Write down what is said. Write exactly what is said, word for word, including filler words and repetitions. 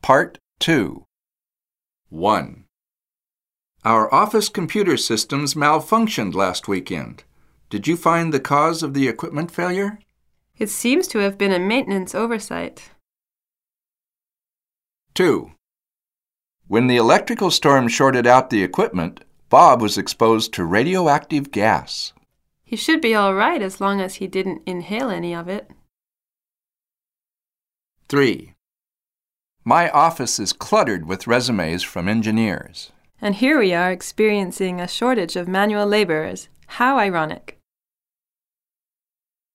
Part two. one. Our office computer systems malfunctioned last weekend. Did you find the cause of the equipment failure? It seems to have been a maintenance oversight. two. When the electrical storm shorted out the equipment, Bob was exposed to radioactive gas. He should be all right as long as he didn't inhale any of it. three. My office is cluttered with resumes from engineers. And here we are experiencing a shortage of manual laborers. How ironic.